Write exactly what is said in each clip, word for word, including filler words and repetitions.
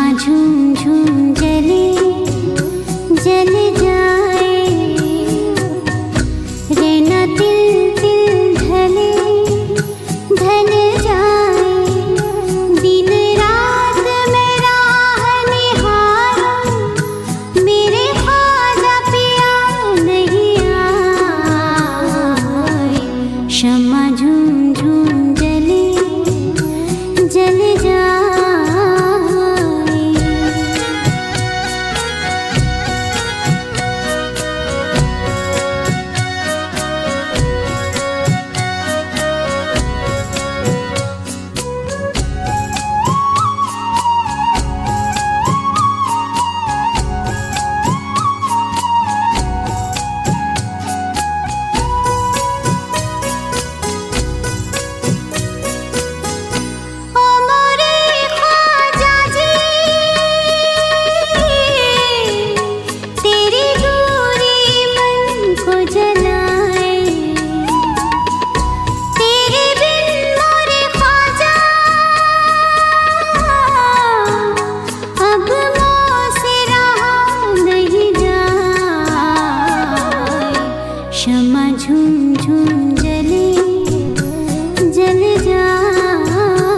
क्षमा झूम झूम जले जल जाए, रहना तिल तिल ढले ढल जाए, दिन रात मैं राह निहारूं, मेरे ख्वाजा पिया नहीं आए। क्षमा झूम झूम जले जल जाए। क्षमा झूम झूम जले जल जाए।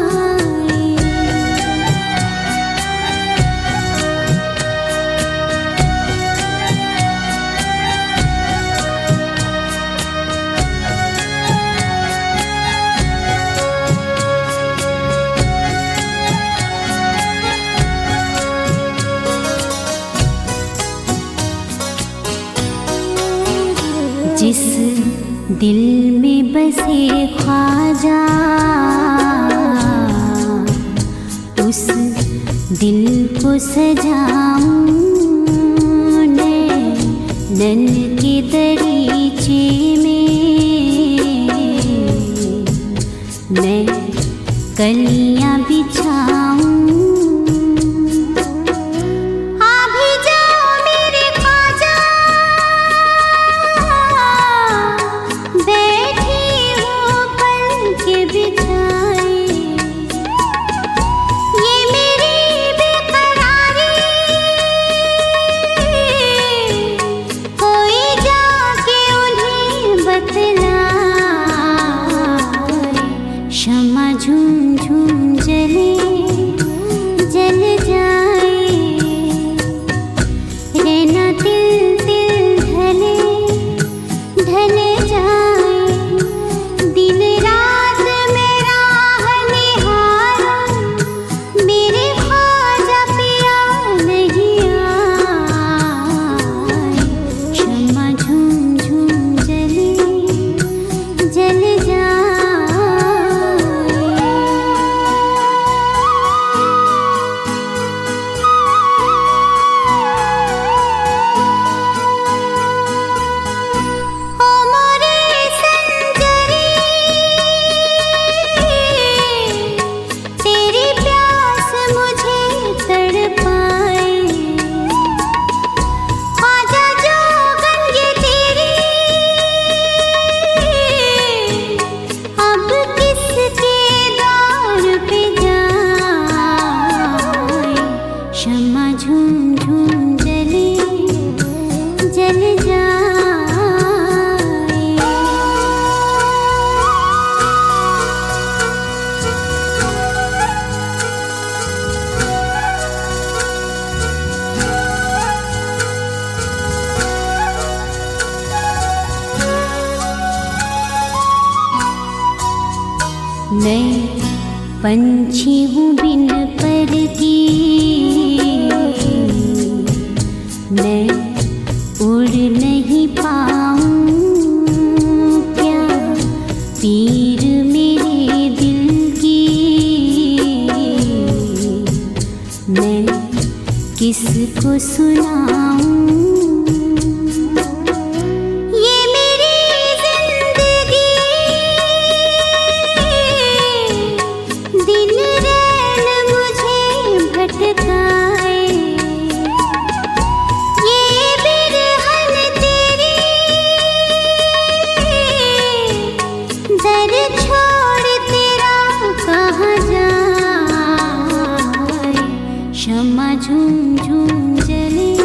जिस दिल में बसे ख्वाजा, उस दिल को सजाऊं नैन के दरीचे में, मैं कलियां बिछाऊं। क्षमा झूम झूम जले जल जाए, रहना तिल तिल ढले ढल जाए, दिन रात मैं राह निहारूं, मेरे ख्वाजा पिया नहीं आए। क्षमा झूम झूम जले जल जाए। क्षमा झूम झूम जले जल जाए। मैं पंछी हूँ बिन पर की, मैं उड़ नहीं पाऊं, क्या पीर मेरे दिल की, मैं किसको सुनाऊं। शम्मा झूम झूम जले।